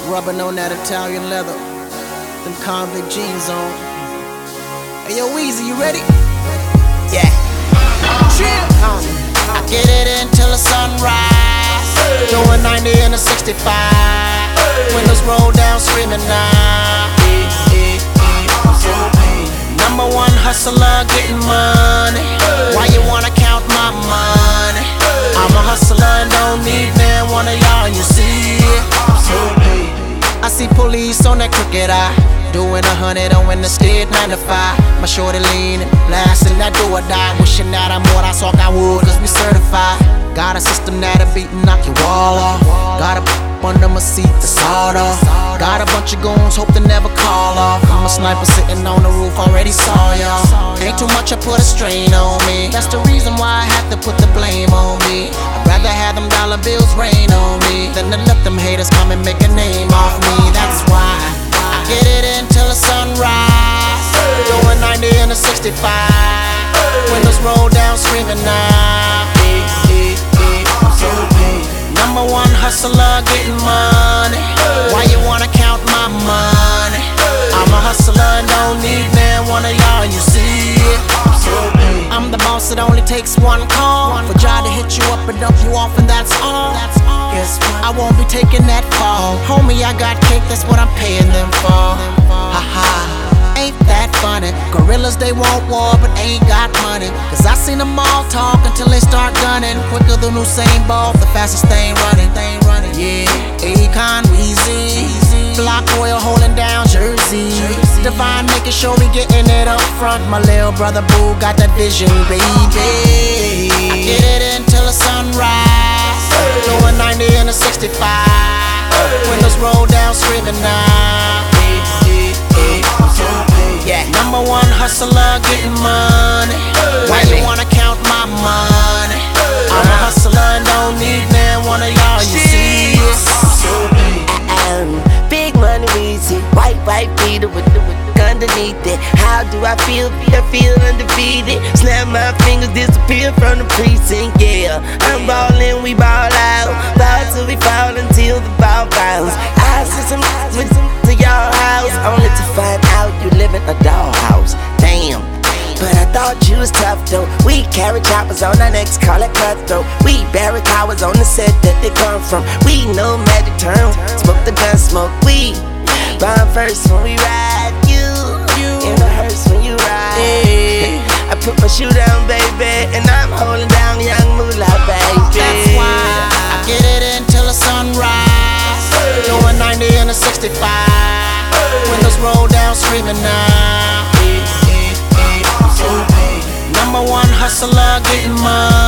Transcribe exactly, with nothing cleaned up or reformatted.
rubbing on that Italian leather, them convict jeans on. Hey yo, Weezy, you ready? Yeah. Chill. I get it until the sunrise, doing ninety in a sixty-five. Windows roll down, screaming now. Number one hustler, getting money. Why you wanna count my money? I'm a hustler and don't need man one of y'all, and you see it. I see police on that crooked eye, doing a hundred on when the state nine to five. My shorty leaning, blasting that do or die, wishing that I'm what I saw I would, cause we certified. Got a system that'll beat and knock your wall off. Got a under my seat, the sawed off. Got a bunch of goons, hope to never call off. I'm a sniper sitting on the roof, already saw y'all. Ain't too much, I put a strain on me. That's the reason why I have to put the blame on me. I'd rather have them dollar bills rain on me than to let them haters come and make a name off me. That's why I get it until the sunrise, doing ninety in a sixty-five. Windows roll down, screaming now. Number one hustler, getting money. Why you wanna count my money? I'm a hustler and don't need man one of y'all, and you see it. I'm the boss, it only takes one call for Jah to hit you up and dump you off, and that's all. Guess what? I won't be taking that fall. Homie, I got cake, that's what I'm paying them for. Haha. Ain't that funny? Gorillas, they want war, but ain't got money. Cause I seen them all talk until they start gunning. Quicker than Usain Bolt, the fastest thing running. Yeah, Akon, Weezy, Block Oil holding down Jersey. Divine making sure we getting it up front. My little brother Boo got that vision, baby. I get it until the sunrise, doing ninety in a sixty-five. Windows roll down, screaming now. Yeah, number one hustler, getting money. Why you wanna count my money? I'm a hustler and don't need man one of y'all, you see it. Um, big money, Weezy, white, white beater with the, with the underneath it. How do I feel? I feel undefeated. Snap my fingers, disappear from the precinct, yeah. I'm ballin', we ball out. Ball till we fall until the ball bounce. I see some with some to y'all house, only to find out you live in a dollhouse. Damn. But I thought you was tough though. We carry choppers on our necks, call it cutthroat. We bury cowards on the set that they come from. We know magic term, smoke the gun, smoke weed. Bomb first when we ride, you in the hearse when you ride. Hey. I put my shoe down, baby, and I'm holding down young moolah, baby. That's why I get it until the sunrise, doing ninety in a sixty-five. Windows roll down, screaming now. Number one hustler, getting money.